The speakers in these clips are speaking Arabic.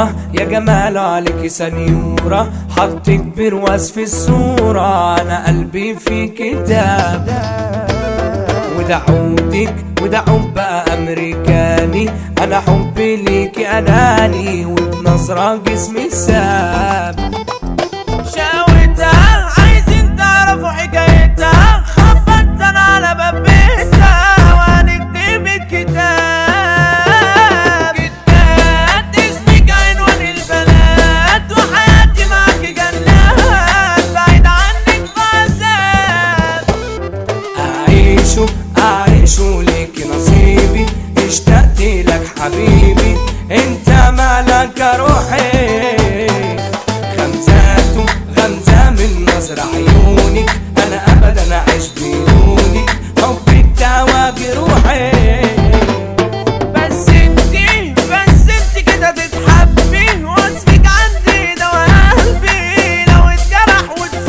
أمورة يا جمال عليك سنيورة، حطك برواز في الصورة، أنا قلبي في كتاب وده عودك وده عود بقى أمريكاني، أنا حبي ليكي أناني وبنظرة جسمي ساب. شاوتها عايزين تعرفوا حكايتها، خبطت أنا على باب بيتها وهنكتب الكتاب. كتاب اسمك عنوان البنات وحياتي معاكي جنات، بعيد عنك بعذاب. أعيشه ليكي نصيبي، اشتقت لك حبيبي، انت مالك روحي. غمزة من نظر عيونك، انا ابدا اعيش بدونك، حبك دواجي روحي. بس انتي كده تتحبي، وصفك عندي دوا قلبي لو اتجرح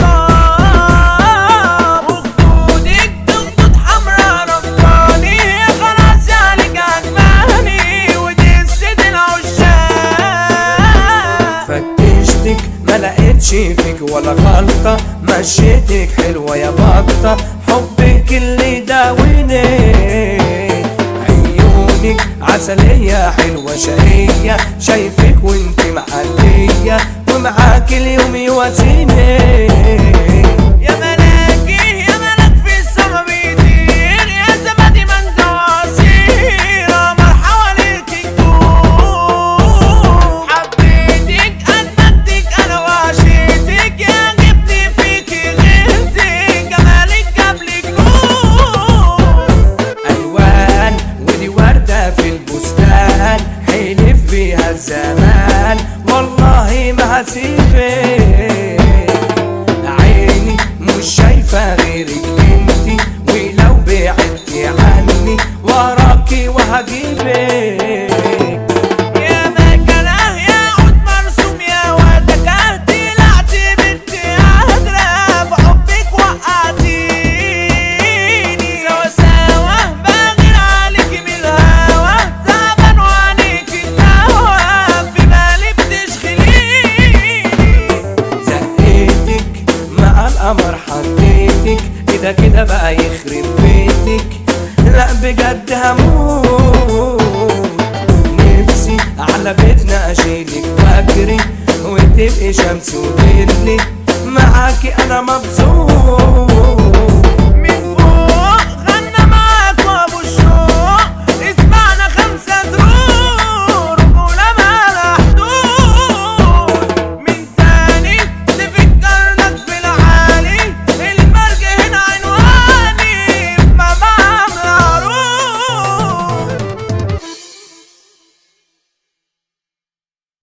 واتصاب، وخدودك تخطوط حمرا ربطاني، خلاص عليك عجباني ودي الست العشاق. فتشتك ما لقيتش فيك ولا غلطة، مشيتك حلوة يا بطة، حبك اللي داويني. عيونك عسلية حلوة شقية، شايفك وانت معدية ومعاك اليوم يواسيني. يا ملاك في السما بيطير، يا زبادي ما انت وعصير، قمر حواليك كتور. حبيتك أدمنتك أنا وعشيتك، يعجبني فيكي غيرتك، جمالك جابلك نور. ألوان ودي وردة في البستان، حلف بيها الزمان والله ما هسيبك. عيني مش شايفة غيرك انتي، ولو بعدتي عني وراكي وهجيبك. يا مكانه يا عود مرسوم يا وردة، طلعتي بنتي قادرة بحبك وقعتيني. سوا بغير عليكي من الهوا، تعبان وعليكي الدوا، في بالي بتشغليني. زقيتك مع القمر حطيتك، كده بقى يخرب بيتك، لا بجد هموت. نفسي على بيتنا اشيلك واجري، وتبقي شمس وظلي، معاكي انا مبسوط.